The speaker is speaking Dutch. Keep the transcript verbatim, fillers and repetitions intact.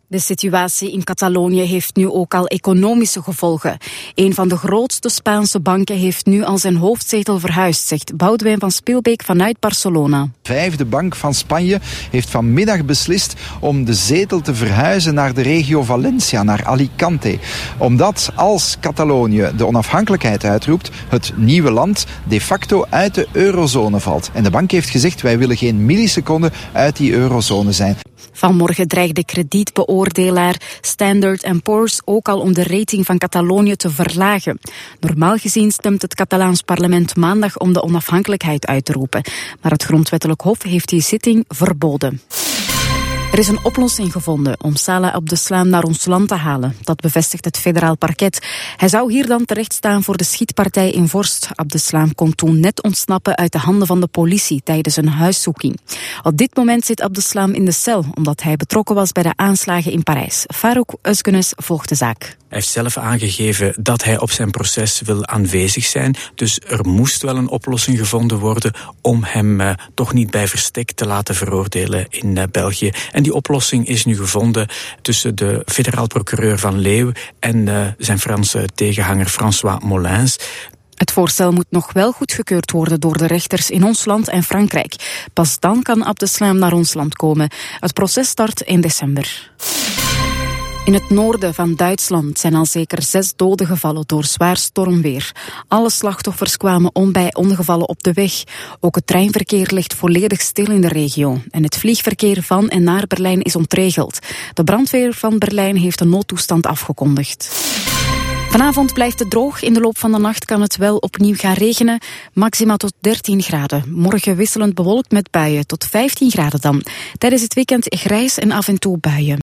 De situatie in Catalonië heeft nu ook al economische gevolgen. Een van de grootste Spaanse banken heeft nu al zijn hoofdzetel verhuisd, zegt Boudewijn van Spielbeek vanuit Barcelona. De vijfde bank van Spanje heeft vanmiddag beslist om de zetel te verhuizen naar de regio Valencia, naar Alicante. Omdat als Catalonië de onafhankelijkheid uitroept, het nieuwe land de facto uit de eurozone valt. En de bank heeft gezegd, wij willen geen milliseconde uit die eurozone zijn. Vanmorgen dreigde kredietbeoordelaar Standard and Poor's ook al om de rating van Catalonië te verlagen. Normaal gezien stemt het Catalaans parlement maandag om de onafhankelijkheid uit te roepen. Maar het grondwettelijk hof heeft die zitting verboden. Er is een oplossing gevonden om Salah Abdeslam naar ons land te halen. Dat bevestigt het federaal parket. Hij zou hier dan terechtstaan voor de schietpartij in Vorst. Abdeslam kon toen net ontsnappen uit de handen van de politie tijdens een huiszoeking. Op dit moment zit Abdeslam in de cel, omdat hij betrokken was bij de aanslagen in Parijs. Farouk Özgenes volgt de zaak. Hij heeft zelf aangegeven dat hij op zijn proces wil aanwezig zijn. Dus er moest wel een oplossing gevonden worden om hem uh, toch niet bij verstek te laten veroordelen in uh, België. En die oplossing is nu gevonden tussen de federaal procureur Van Leeuw en uh, zijn Franse tegenhanger François Molins. Het voorstel moet nog wel goedgekeurd worden door de rechters in ons land en Frankrijk. Pas dan kan Abdeslam naar ons land komen. Het proces start in december. In het noorden van Duitsland zijn al zeker zes doden gevallen door zwaar stormweer. Alle slachtoffers kwamen om bij ongevallen op de weg. Ook het treinverkeer ligt volledig stil in de regio. En het vliegverkeer van en naar Berlijn is ontregeld. De brandweer van Berlijn heeft een noodtoestand afgekondigd. Vanavond blijft het droog. In de loop van de nacht kan het wel opnieuw gaan regenen. Maxima tot dertien graden. Morgen wisselend bewolkt met buien tot vijftien graden dan. Tijdens het weekend grijs en af en toe buien.